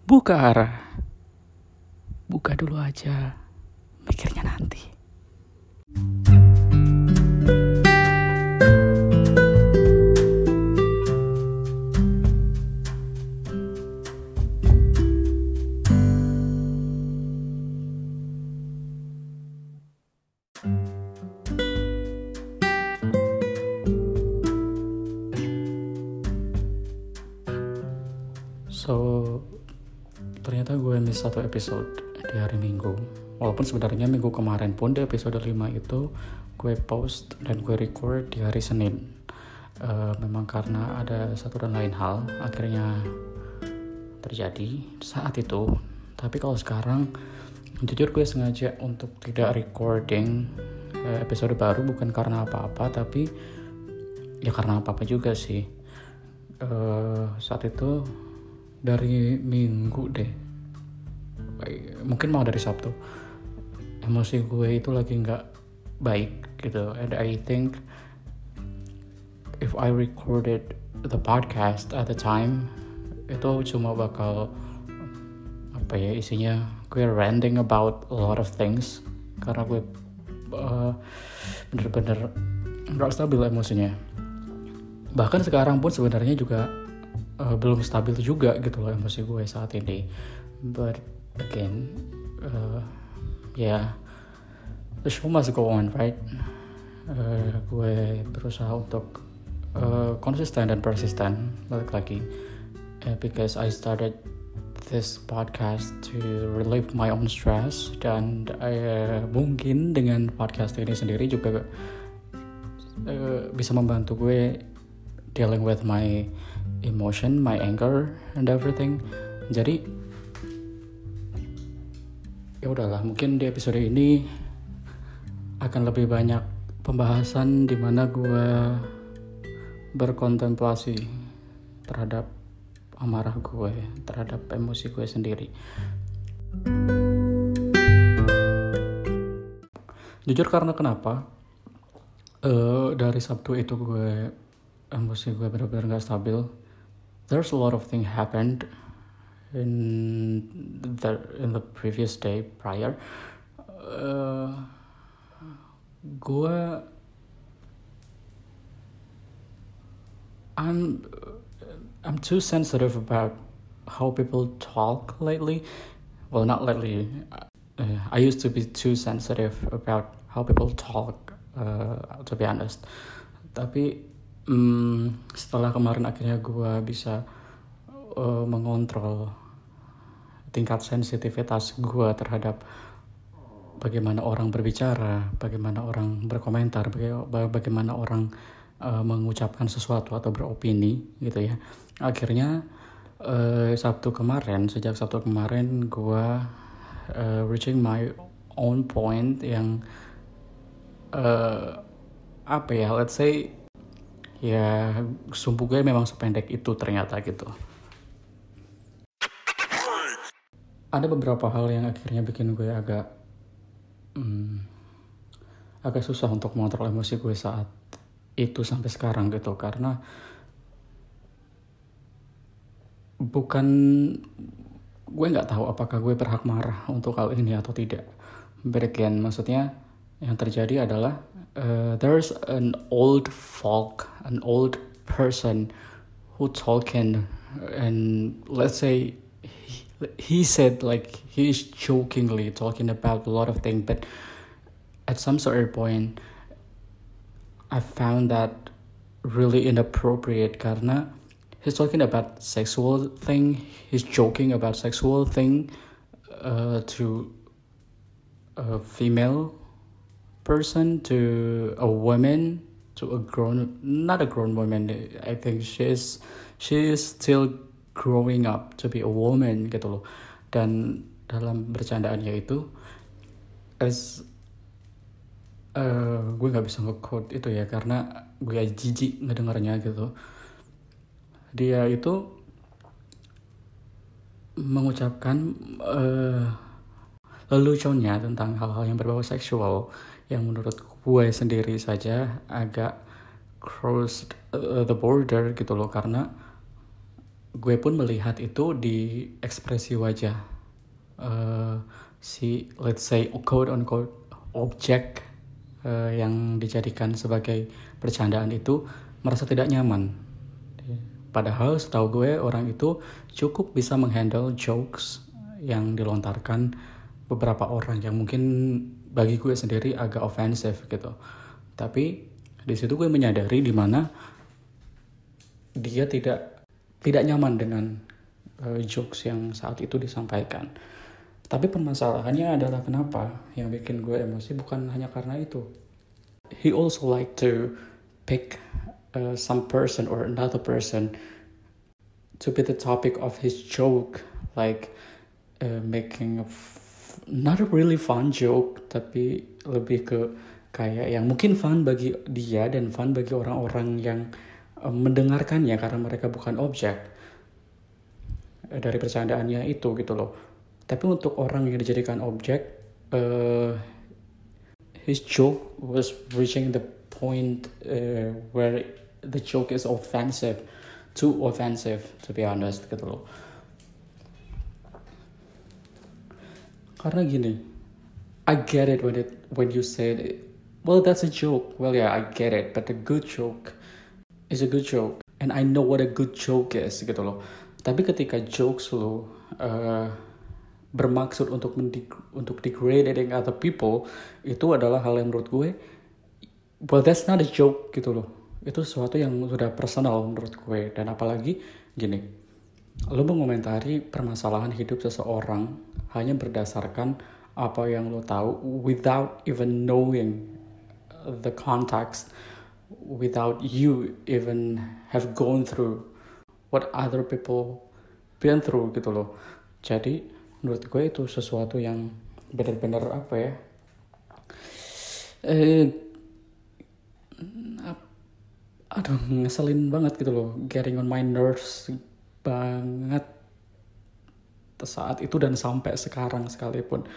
Buka arah. Buka dulu aja. Mikirnya nanti. So, ternyata gue miss satu episode di hari Minggu. Walaupun sebenarnya minggu kemarin pun di episode 5 itu gue post dan gue record di hari Senin. Memang karena ada satu dan lain hal akhirnya terjadi saat itu. Tapi kalau sekarang jujur gue sengaja untuk tidak recording episode baru bukan karena apa-apa, tapi ya karena apa-apa juga sih. Saat itu dari Minggu deh, mungkin mau dari Sabtu, emosi gue itu lagi nggak baik gitu, and I think if I recorded the podcast at the time itu cuma bakal isinya gue ranting about a lot of things karena gue bener-bener nggak stabil emosinya. Bahkan sekarang pun sebenarnya juga belum stabil juga gitu loh emosi gue saat ini. But again, the show must go on, right? Gue berusaha untuk konsisten dan persisten balik lagi, because I started this podcast to relieve my own stress, dan mungkin dengan podcast ini sendiri juga bisa membantu gue dealing with my emotion, my anger and everything. Jadi ya udahlah, mungkin di episode ini akan lebih banyak pembahasan di mana gue berkontemplasi terhadap amarah gue, terhadap emosi gue sendiri. Jujur karena kenapa? Dari Sabtu itu emosi gue benar-benar gak stabil. There's a lot of things happened in the previous day prior. I'm too sensitive about how people talk lately. Well, not lately. I used to be too sensitive about how people talk, to be honest. Tapi setelah kemarin akhirnya gue bisa mengontrol tingkat sensitivitas gue terhadap bagaimana orang berbicara, bagaimana orang berkomentar, bagaimana orang mengucapkan sesuatu atau beropini gitu ya. Akhirnya sejak Sabtu kemarin gue reaching my own point yang let's say ya sumbu gue memang sependek itu ternyata gitu. Ada beberapa hal yang akhirnya bikin gue agak susah untuk mengontrol emosi gue saat itu sampai sekarang gitu, karena gue nggak tahu apakah gue berhak marah untuk hal ini atau tidak. But again, maksudnya yang terjadi adalah there's an old person who talking, and let's say he said like he's jokingly talking about a lot of things, but at some certain point I found that really inappropriate karena he's talking about sexual thing, he's joking about sexual thing to a female person, to a woman, to not a grown woman. I think she is still growing up to be a woman gitu loh. Dan dalam bercandaannya itu gue nggak bisa nge-quote itu ya karena gue jijik ngedengarnya gitu. Dia itu mengucapkan leluconnya tentang hal-hal yang berbau seksual yang menurut gue sendiri saja agak cross the border gitu loh, karena gue pun melihat itu di ekspresi wajah si let's say quote unquote objek yang dijadikan sebagai bercandaan itu merasa tidak nyaman. Padahal setahu gue orang itu cukup bisa menghandle jokes yang dilontarkan beberapa orang yang mungkin bagi gue sendiri agak offensive gitu. Tapi di situ gue menyadari di mana dia tidak nyaman dengan jokes yang saat itu disampaikan. Tapi permasalahannya adalah kenapa yang bikin gue emosi bukan hanya karena itu. He also like to pick some person or another person to be the topic of his joke, like making not a really fun joke, tapi lebih ke kayak yang mungkin fun bagi dia dan fun bagi orang-orang yang mendengarkannya karena mereka bukan objek dari bercandaannya itu gitu loh. Tapi untuk orang yang dijadikan objek, his joke was reaching the point where the joke is offensive, too offensive to be honest gitu loh. Karena gini, I get it when you said, well that's a joke. Well yeah, I get it, but a good joke is a good joke, and I know what a good joke is gitu loh. Tapi ketika jokes lo bermaksud untuk degrading other people, itu adalah hal yang menurut gue, well that's not a joke gitu loh. Itu sesuatu yang sudah personal menurut gue. Dan apalagi gini, lo mengomentari permasalahan hidup seseorang hanya berdasarkan apa yang lo tahu without even knowing the context, without you even have gone through what other people been through gitu loh. Jadi menurut gue itu sesuatu yang benar-benar apa ya, aduh ngeselin banget gitu loh, getting on my nerves banget saat itu dan sampai sekarang sekalipun.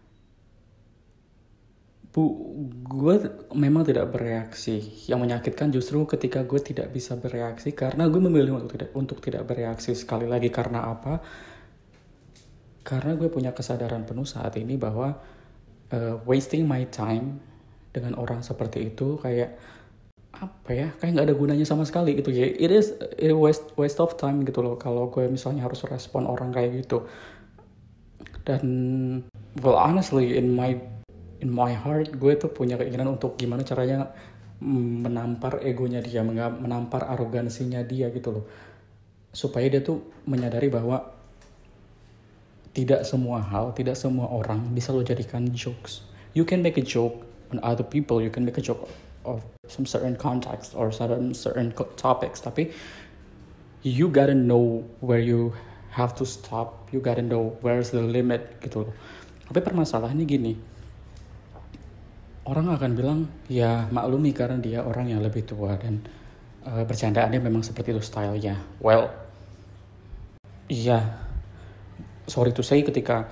Gue memang tidak bereaksi. Yang menyakitkan justru ketika gue tidak bisa bereaksi karena gue memilih untuk tidak bereaksi. Sekali lagi karena apa? Karena gue punya kesadaran penuh saat ini bahwa wasting my time dengan orang seperti itu kayak apa ya, kayak nggak ada gunanya sama sekali gitu ya. It is a waste of time gitu loh kalau gue misalnya harus respon orang kayak gitu. Dan well honestly in my heart gue tuh punya keinginan untuk gimana caranya menampar egonya dia, menampar arogansinya dia gitu loh, supaya dia tuh menyadari bahwa tidak semua hal, tidak semua orang bisa lo jadikan jokes. You can make a joke on other people, you can make a joke of some certain context or certain topics, tapi you gotta know where you have to stop, you gotta know where's the limit gitu loh. Tapi permasalahannya gini, orang akan bilang ya maklumi karena dia orang yang lebih tua dan bercandaannya memang seperti itu stylenya. Well, iya, sorry to say, ketika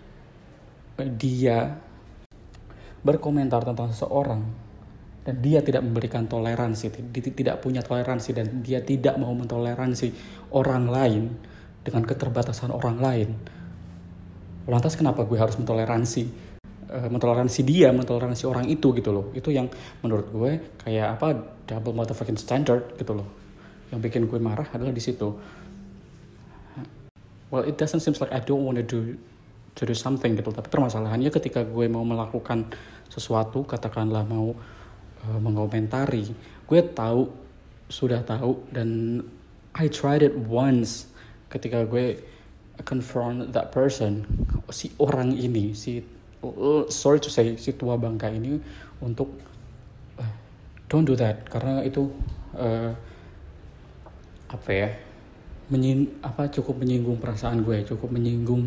dia berkomentar tentang seseorang dan dia tidak memberikan toleransi, tidak punya toleransi dan dia tidak mau mentoleransi orang lain dengan keterbatasan orang lain, lantas kenapa gue harus mentoleransi dia, mentoleransi orang itu gitu loh. Itu yang menurut gue kayak apa, double motherfucking standard gitu loh. Yang bikin gue marah adalah di situ. Well, it doesn't seem like I don't want to do something gitu. Tapi permasalahannya ketika gue mau melakukan sesuatu, katakanlah mau mengomentari, gue sudah tahu dan I tried it once ketika gue confront that person, si orang ini, sorry to say, si tua bangka ini, untuk don't do that, karena itu cukup menyinggung perasaan gue, cukup menyinggung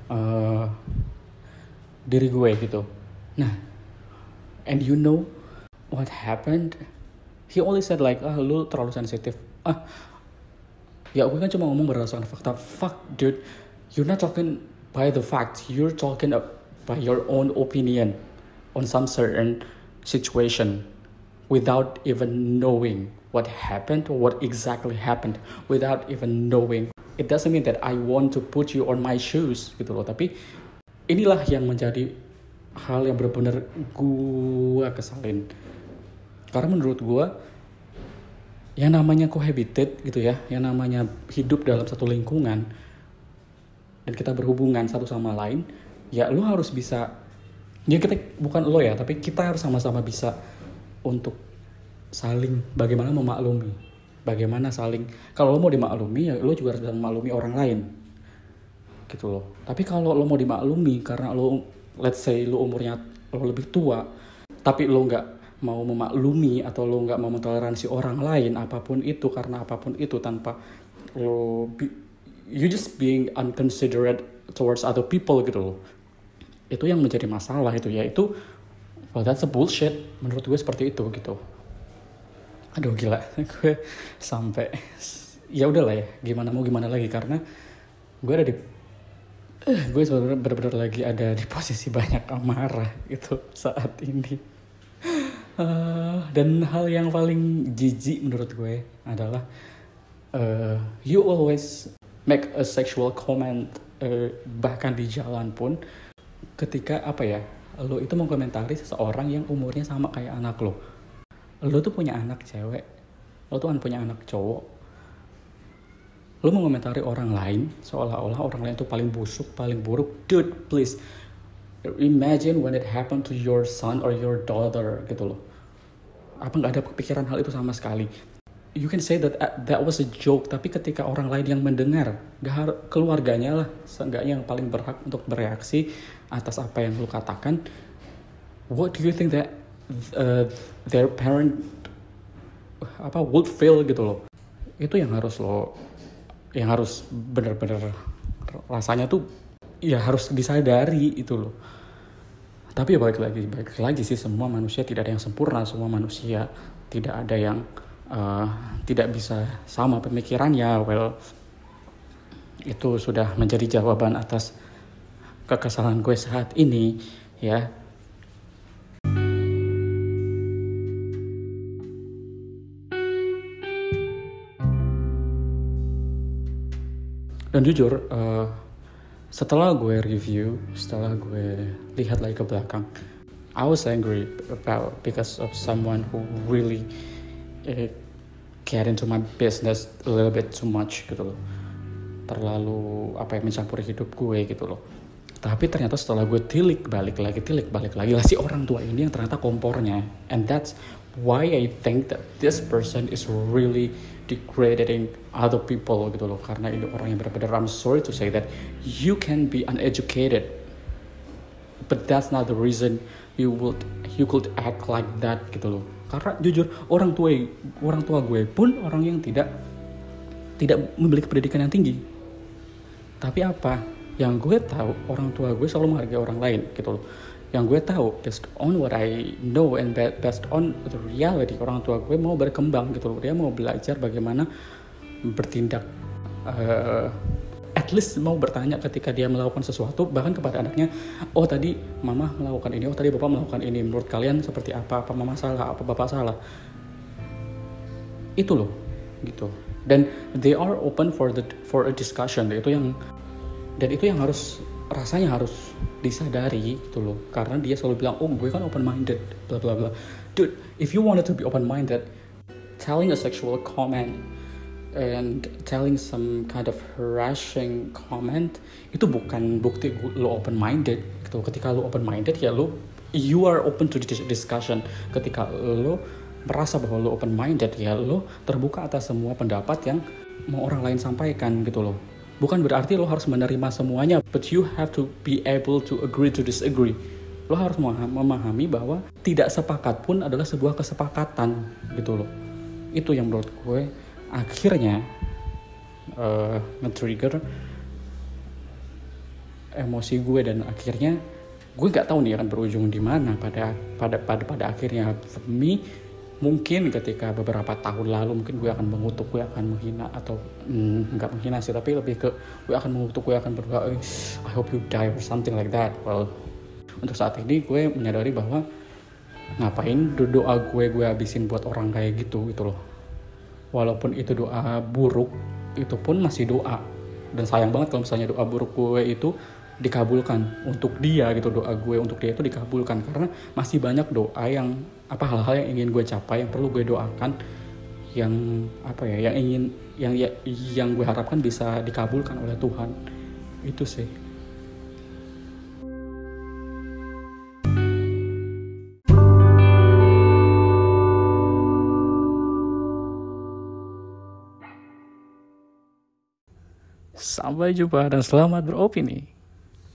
diri gue gitu. Nah, and you know what happened? He only said like, lu terlalu sensitif. Ya gue kan cuma ngomong berdasarkan fakta. Fuck dude, you're not talking by the facts, you're talking by your own opinion on some certain situation without even knowing what happened or what exactly happened, without even knowing it doesn't mean that I want to put you on my shoes gitu loh. Tapi inilah yang menjadi hal yang benar-benar gue kesalin. Karena menurut gue yang namanya cohabitate gitu ya, yang namanya hidup dalam satu lingkungan dan kita berhubungan satu sama lain, ya lo harus bisa, ya kita bukan lo ya, tapi kita harus sama-sama bisa untuk saling bagaimana memaklumi, bagaimana saling, kalau lo mau dimaklumi ya lo juga harus memaklumi orang lain gitu loh. Tapi kalau lo mau dimaklumi karena lo, let's say lo umurnya lo lebih tua, tapi lo nggak mau memaklumi atau lo nggak mau mentoleransi orang lain apapun itu, karena apapun itu tanpa lo you just being unconsiderate towards other people gitu loh. Itu yang menjadi masalah itu, yaitu well that's a bullshit menurut gue, seperti itu gitu. Aduh gila, gue sampai ya udahlah ya, gimana lagi, karena gue ada di gue sebenarnya benar-benar lagi ada di posisi banyak amarah gitu saat ini. Dan hal yang paling jijik menurut gue adalah you always make a sexual comment, bahkan di jalan pun, ketika apa ya, lo itu mengkomentari seseorang yang umurnya sama kayak anak lo. Lo tuh punya anak cewek, lo tuh kan punya anak cowok, lo mengomentari orang lain seolah-olah orang lain tuh paling busuk, paling buruk. Dude, please imagine when it happened to your son or your daughter gitu loh. Apa nggak ada kepikiran hal itu sama sekali? You can say that that was a joke, tapi ketika orang lain yang mendengar, keluarganya lah seenggaknya yang paling berhak untuk bereaksi atas apa yang lo katakan. What do you think that their parent would feel gitu loh? Itu yang harus benar-benar rasanya tuh ya harus disadari itu loh. Tapi ya balik lagi sih, semua manusia tidak ada yang sempurna, semua manusia tidak ada yang tidak bisa sama pemikirannya. Well, itu sudah menjadi jawaban atas kekesalan gue saat ini ya. Dan jujur, setelah gue review, setelah gue lihat lagi ke belakang, I was angry because of someone who really get into my business a little bit too much gitu loh. Terlalu mencampuri hidup gue gitu loh. Tapi ternyata setelah gue tilik balik lagi lah, si orang tua ini yang ternyata kompornya. And that's why I think that this person is really degrading other people gitu loh. Karena ini orang yang benar-benar, I'm sorry to say that, you can be uneducated, but that's not the reason you could act like that gitu loh. Karena jujur orang tua gue pun orang yang tidak memiliki pendidikan yang tinggi. Tapi apa yang gue tahu, orang tua gue selalu menghargai orang lain gitu loh. Yang gue tahu, based on what I know and based on the reality, orang tua gue mau berkembang gitu loh. Dia mau belajar bagaimana bertindak, at least mau bertanya ketika dia melakukan sesuatu, bahkan kepada anaknya, oh tadi mama melakukan ini, oh tadi bapak melakukan ini, menurut kalian seperti apa mama salah, apa bapak salah, itu loh gitu. Dan they are open for a discussion. Itu yang rasanya harus disadari gitu loh. Karena dia selalu bilang, oh gue kan open minded, bla bla bla. Dude, if you wanted to be open minded, telling a sexual comment and telling some kind of harassing comment itu bukan bukti lo open minded gitu. Ketika lo open minded ya you are open to discussion. Ketika lo merasa bahwa lo open minded ya lo terbuka atas semua pendapat yang mau orang lain sampaikan gitu loh. Bukan berarti lo harus menerima semuanya, but you have to be able to agree to disagree. Lo harus memahami bahwa tidak sepakat pun adalah sebuah kesepakatan gitu loh. Itu yang menurut gue akhirnya nge-trigger emosi gue, dan akhirnya gue nggak tahu nih akan berujung di mana pada akhirnya. For me, mungkin ketika beberapa tahun lalu mungkin gue akan mengutuk, gue akan menghina, atau nggak menghina sih, tapi lebih ke gue akan mengutuk, gue akan berdoa, I hope you die or something like that. Well, untuk saat ini gue menyadari bahwa ngapain doa gue habisin buat orang kayak gitu loh. Walaupun itu doa buruk, itu pun masih doa Dan sayang banget kalau misalnya doa buruk gue itu dikabulkan untuk dia gitu, doa gue untuk dia itu dikabulkan, karena masih banyak doa yang hal-hal yang ingin gue capai, yang perlu gue doakan, yang yang ingin yang gue harapkan bisa dikabulkan oleh Tuhan. Itu sih. Sampai jumpa dan selamat beropini.